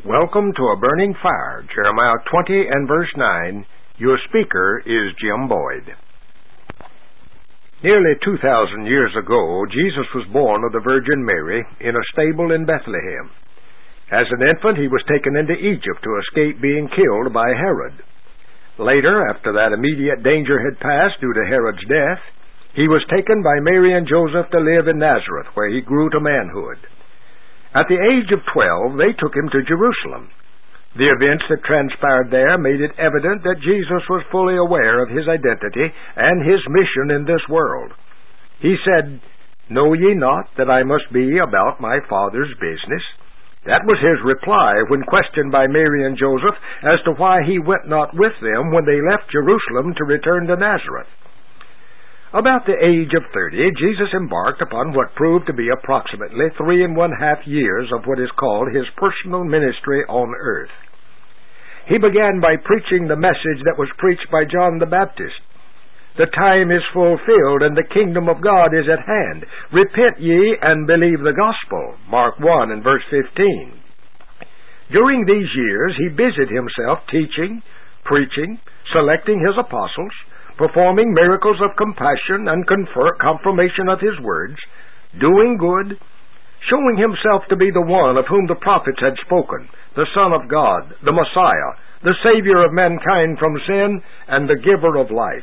Welcome to A Burning Fire, Jeremiah 20 and verse 9. Your speaker is Jim Boyd. Nearly 2,000 years ago, Jesus was born of the Virgin Mary in a stable in Bethlehem. As an infant, he was taken into Egypt to escape being killed by Herod. Later, after that immediate danger had passed due to Herod's death, he was taken by Mary and Joseph to live in Nazareth, where he grew to manhood. At the age of 12, they took him to Jerusalem. The events that transpired there made it evident that Jesus was fully aware of his identity and his mission in this world. He said, "Know ye not that I must be about my Father's business?" That was his reply when questioned by Mary and Joseph as to why he went not with them when they left Jerusalem to return to Nazareth. About the age of 30, Jesus embarked upon what proved to be approximately 3½ years of what is called his personal ministry on earth. He began by preaching the message that was preached by John the Baptist. "The time is fulfilled, and the kingdom of God is at hand. Repent ye and believe the gospel." Mark 1 and verse 15. During these years, he busied himself teaching, preaching, selecting his apostles, performing miracles of compassion and confirmation of his words, doing good, showing himself to be the one of whom the prophets had spoken, the Son of God, the Messiah, the Savior of mankind from sin, and the giver of life.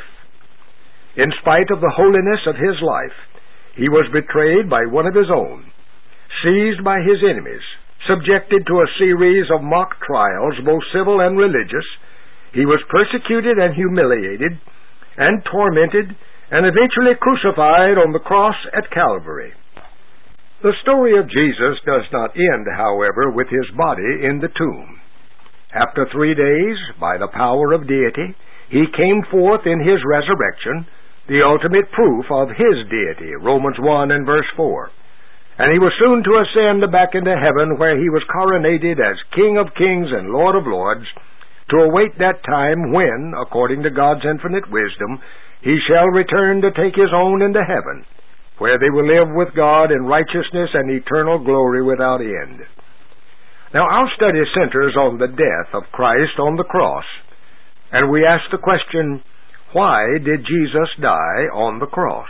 In spite of the holiness of his life, he was betrayed by one of his own, seized by his enemies, subjected to a series of mock trials, both civil and religious. He was persecuted and humiliated, and tormented, and eventually crucified on the cross at Calvary. The story of Jesus does not end, however, with his body in the tomb. After 3 days, by the power of deity, he came forth in his resurrection, the ultimate proof of his deity, Romans 1 and verse 4. And he was soon to ascend back into heaven, where he was coronated as King of kings and Lord of lords, to await that time when, according to God's infinite wisdom, he shall return to take his own into heaven, where they will live with God in righteousness and eternal glory without end. Now, our study centers on the death of Christ on the cross, and we ask the question, why did Jesus die on the cross?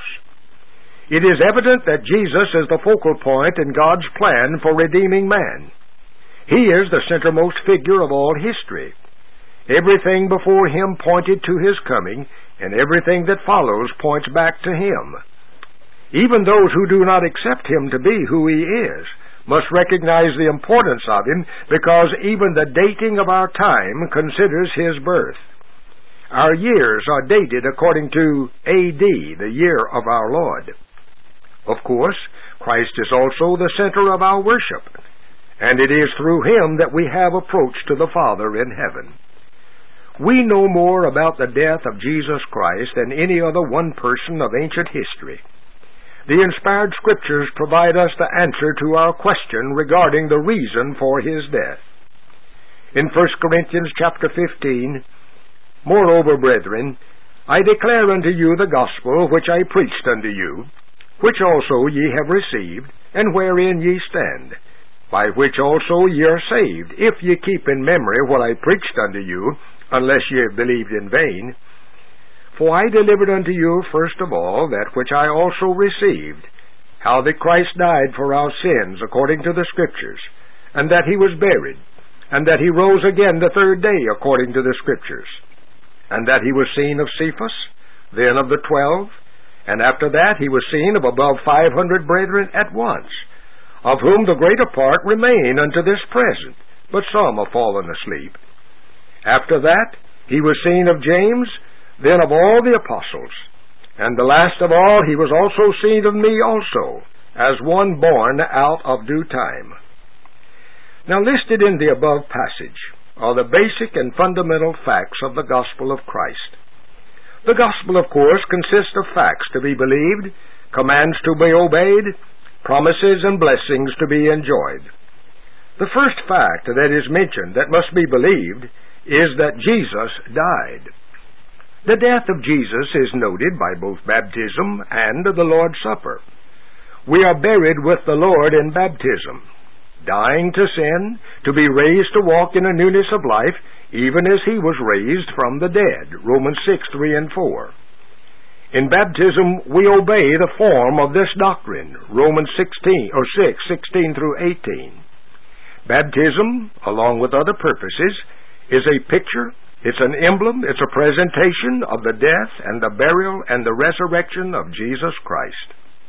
It is evident that Jesus is the focal point in God's plan for redeeming man. He is the centermost figure of all history. Everything before him pointed to his coming, and everything that follows points back to him. Even those who do not accept him to be who he is must recognize the importance of him, because even the dating of our time considers his birth. Our years are dated according to A.D., the year of our Lord. Of course, Christ is also the center of our worship, and it is through him that we have approach to the Father in heaven. We know more about the death of Jesus Christ than any other one person of ancient history. The inspired Scriptures provide us the answer to our question regarding the reason for his death. In 1 Corinthians chapter 15, "Moreover, brethren, I declare unto you the gospel which I preached unto you, which also ye have received, and wherein ye stand, by which also ye are saved, if ye keep in memory what I preached unto you, unless ye have believed in vain. For I delivered unto you first of all that which I also received, how that Christ died for our sins according to the Scriptures, and that he was buried, and that he rose again the 3rd day according to the Scriptures, and that he was seen of Cephas, then of the 12, and after that he was seen of above 500 brethren at once, of whom the greater part remain unto this present, but some are fallen asleep. After that, he was seen of James, then of all the apostles. And the last of all, he was also seen of me also, as one born out of due time." Now, listed in the above passage are the basic and fundamental facts of the gospel of Christ. The gospel, of course, consists of facts to be believed, commands to be obeyed, promises and blessings to be enjoyed. The first fact that is mentioned that must be believed is that Jesus died. The death of Jesus is noted by both baptism and the Lord's Supper. We are buried with the Lord in baptism. dying to sin, to be raised to walk in a newness of life, even as he was raised from the dead. Romans 6:3 and 4. In baptism, we obey the form of this doctrine. Romans 6:16 through 18. Baptism, along with other purposes, is a picture, it's an emblem, it's a presentation of the death and the burial and the resurrection of Jesus Christ.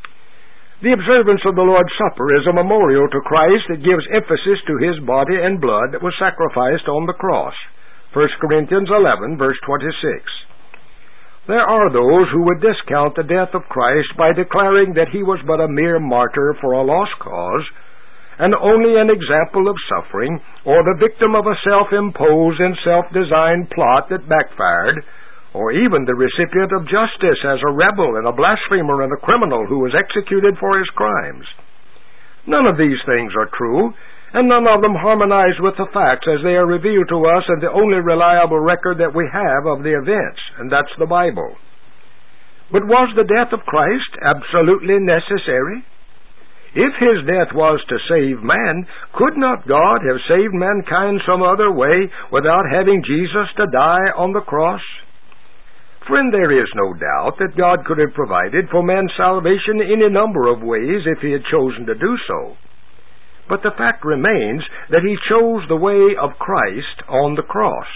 The observance of the Lord's Supper is a memorial to Christ that gives emphasis to his body and blood that was sacrificed on the cross. 1 Corinthians 11, verse 26. There are those who would discount the death of Christ by declaring that he was but a mere martyr for a lost cause, and only an example of suffering, or the victim of a self-imposed and self-designed plot that backfired, or even the recipient of justice as a rebel and a blasphemer and a criminal who was executed for his crimes. None of these things are true, and none of them harmonize with the facts as they are revealed to us in the only reliable record that we have of the events, and that's the Bible. But was the death of Christ absolutely necessary? If his death was to save man, could not God have saved mankind some other way without having Jesus to die on the cross? Friend, there is no doubt that God could have provided for man's salvation in any number of ways if he had chosen to do so. But the fact remains that he chose the way of Christ on the cross.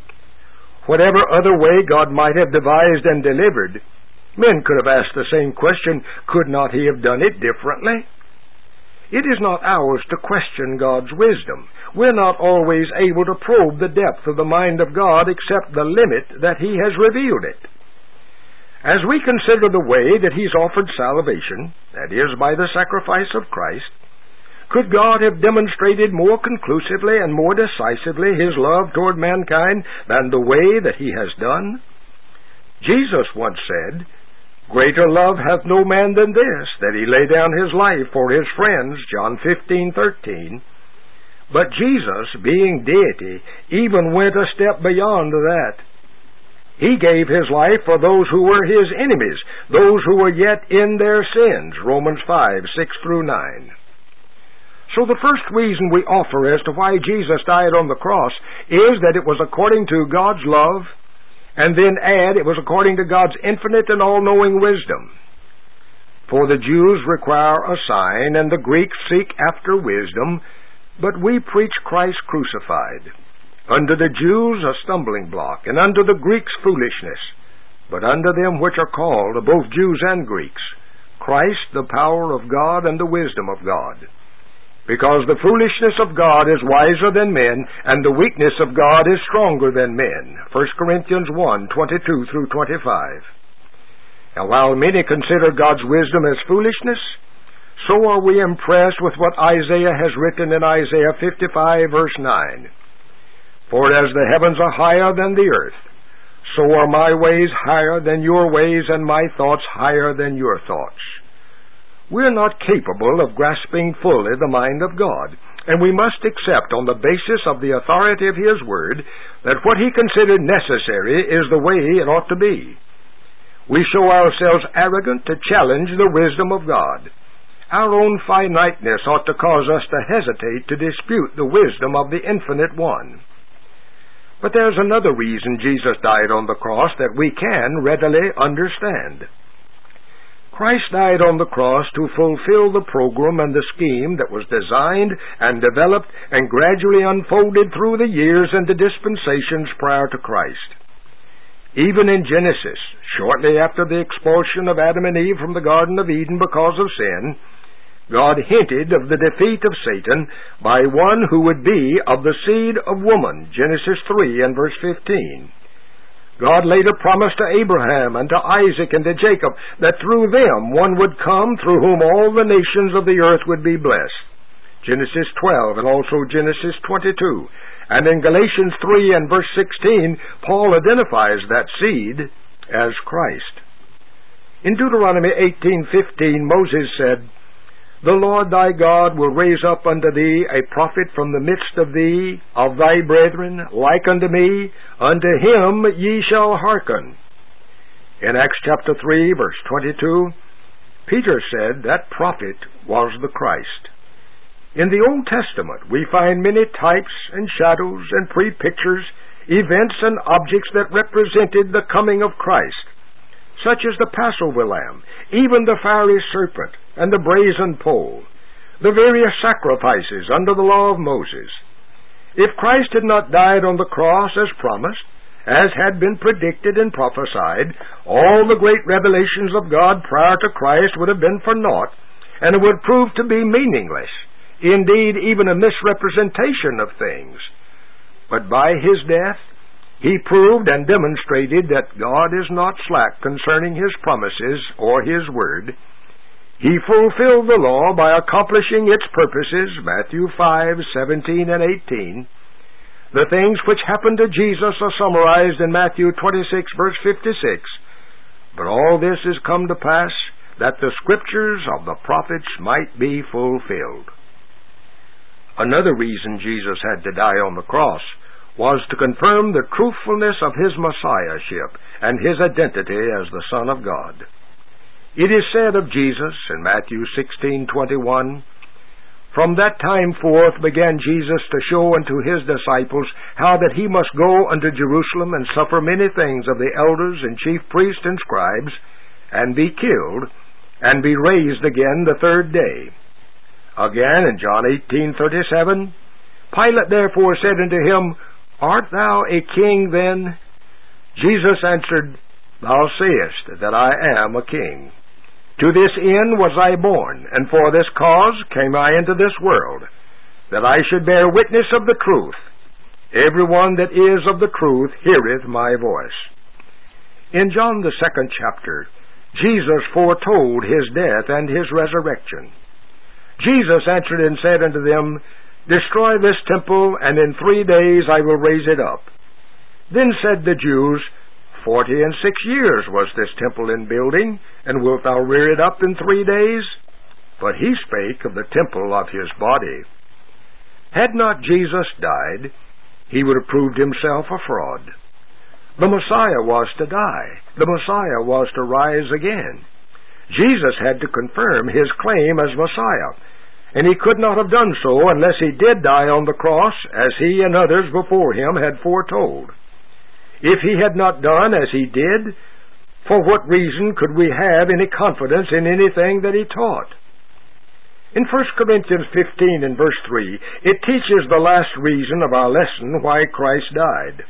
Whatever other way God might have devised and delivered, men could have asked the same question, could not he have done it differently? It is not ours to question God's wisdom. We're not always able to probe the depth of the mind of God except the limit that he has revealed it. As we consider the way that he's offered salvation, that is, by the sacrifice of Christ, could God have demonstrated more conclusively and more decisively his love toward mankind than the way that he has done? Jesus once said, "Greater love hath no man than this, that he lay down his life for his friends," John 15:13. But Jesus, being deity, even went a step beyond that. He gave his life for those who were his enemies, those who were yet in their sins, Romans 5:6 through 9. So the first reason we offer as to why Jesus died on the cross is that it was according to God's love, and then add it was according to God's infinite and all-knowing wisdom. For the Jews require a sign, and the Greeks seek after wisdom, but we preach Christ crucified. Unto the Jews a stumbling block, and unto the Greeks foolishness, but unto them which are called, both Jews and Greeks, Christ the power of God and the wisdom of God. Because the foolishness of God is wiser than men, and the weakness of God is stronger than men. 1 Corinthians 1:22 through 25. Now, while many consider God's wisdom as foolishness, so are we impressed with what Isaiah has written in Isaiah 55, verse 9. For as the heavens are higher than the earth, so are my ways higher than your ways, and my thoughts higher than your thoughts. We are not capable of grasping fully the mind of God, and we must accept on the basis of the authority of his word that what he considered necessary is the way it ought to be. We show ourselves arrogant to challenge the wisdom of God. Our own finiteness ought to cause us to hesitate to dispute the wisdom of the Infinite One. But there's another reason Jesus died on the cross that we can readily understand. Christ died on the cross to fulfill the program and the scheme that was designed and developed and gradually unfolded through the years and the dispensations prior to Christ. Even in Genesis, shortly after the expulsion of Adam and Eve from the Garden of Eden because of sin, God hinted of the defeat of Satan by one who would be of the seed of woman, Genesis 3 and verse 15. God later promised to Abraham and to Isaac and to Jacob that through them one would come through whom all the nations of the earth would be blessed. Genesis 12 and also Genesis 22. And in Galatians 3 and verse 16, Paul identifies that seed as Christ. In Deuteronomy 18:15, Moses said, "The Lord thy God will raise up unto thee a prophet from the midst of thee, of thy brethren, like unto me. Unto him ye shall hearken." In Acts chapter 3, verse 22, Peter said that prophet was the Christ. In the Old Testament, we find many types and shadows and pre-pictures, events and objects that represented the coming of Christ, such as the Passover lamb, even the fiery serpent, and the brazen pole, the various sacrifices under the law of Moses. If Christ had not died on the cross as promised, as had been predicted and prophesied, all the great revelations of God prior to Christ would have been for naught, and it would prove to be meaningless, indeed even a misrepresentation of things. But by his death, he proved and demonstrated that God is not slack concerning his promises or his word. He fulfilled the law by accomplishing its purposes, Matthew 5:17 and 18. The things which happened to Jesus are summarized in Matthew 26, verse 56. But all this is come to pass, that the scriptures of the prophets might be fulfilled. Another reason Jesus had to die on the cross was to confirm the truthfulness of his messiahship and his identity as the Son of God. It is said of Jesus in Matthew 16:21, "From that time forth began Jesus to show unto his disciples how that he must go unto Jerusalem and suffer many things of the elders and chief priests and scribes, and be killed, and be raised again the third day." Again in John 18:37, "Pilate therefore said unto him, Art thou a king then? Jesus answered, Thou sayest that I am a king. To this end was I born, and for this cause came I into this world, that I should bear witness of the truth. Every one that is of the truth heareth my voice." In John the 2nd chapter, Jesus foretold his death and his resurrection. Jesus answered and said unto them, "Destroy this temple, and in 3 days I will raise it up." Then said the Jews, 46 years was this temple in building, and wilt thou rear it up in 3 days? But he spake of the temple of his body. Had not Jesus died, he would have proved himself a fraud. The Messiah was to die. The Messiah was to rise again. Jesus had to confirm his claim as Messiah, and he could not have done so unless he did die on the cross, as he and others before him had foretold. If he had not done as he did, for what reason could we have any confidence in anything that he taught? In 1 Corinthians 15 and verse 3, it teaches the last reason of our lesson why Christ died.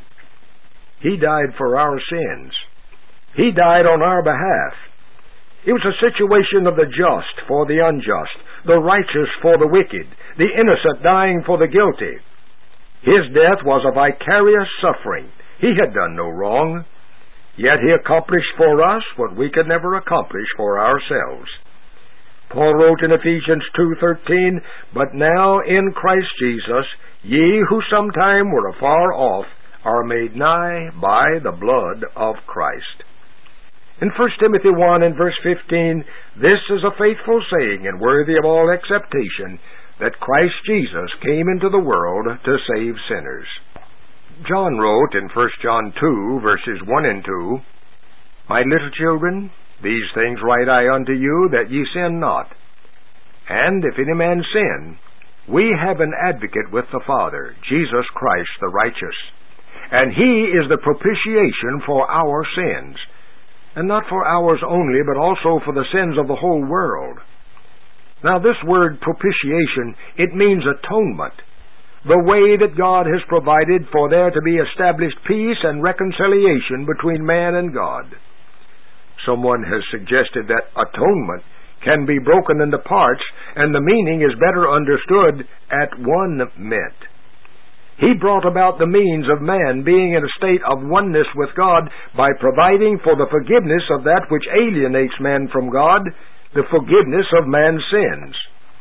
He died for our sins. He died on our behalf. It was a situation of the just for the unjust, the righteous for the wicked, the innocent dying for the guilty. His death was a vicarious suffering. He had done no wrong, yet he accomplished for us what we could never accomplish for ourselves. Paul wrote in Ephesians 2:13, "But now in Christ Jesus, ye who sometime were afar off, are made nigh by the blood of Christ." In 1 Timothy 1 and verse 15, "This is a faithful saying and worthy of all acceptation, that Christ Jesus came into the world to save sinners." John wrote in 1 John 2, verses 1 and 2, "My little children, these things write I unto you, that ye sin not. And if any man sin, we have an advocate with the Father, Jesus Christ the righteous. And he is the propitiation for our sins, and not for ours only, but also for the sins of the whole world." Now this word propitiation, it means atonement, the way that God has provided for there to be established peace and reconciliation between man and God. Someone has suggested that atonement can be broken into parts, and the meaning is better understood at one mint. He brought about the means of man being in a state of oneness with God by providing for the forgiveness of that which alienates man from God, the forgiveness of man's sins.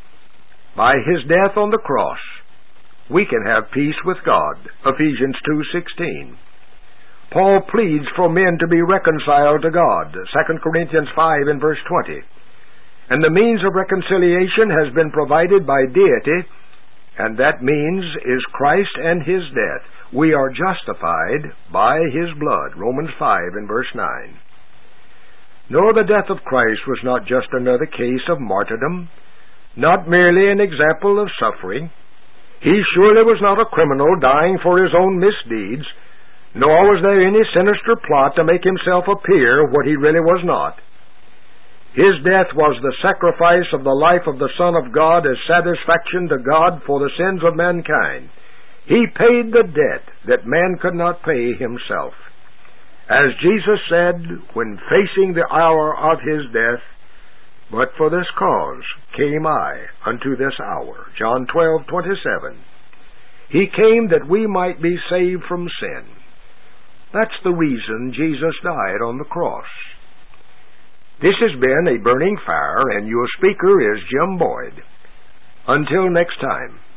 By his death on the cross, we can have peace with God, Ephesians 2:16. Paul pleads for men to be reconciled to God, 2 Corinthians 5 and verse 20. And the means of reconciliation has been provided by deity, and that means is Christ and his death. We are justified by his blood, Romans 5 and verse 9. No, the death of Christ was not just another case of martyrdom. not merely an example of suffering. He surely was not a criminal dying for his own misdeeds, nor was there any sinister plot to make himself appear what he really was not. His death was the sacrifice of the life of the Son of God as satisfaction to God for the sins of mankind. He paid the debt that man could not pay himself. As Jesus said when facing the hour of his death, "But for this cause came I unto this hour." John 12:27. He came that we might be saved from sin. That's the reason Jesus died on the cross. This has been A Burning Fire, and your speaker is Jim Boyd. Until next time.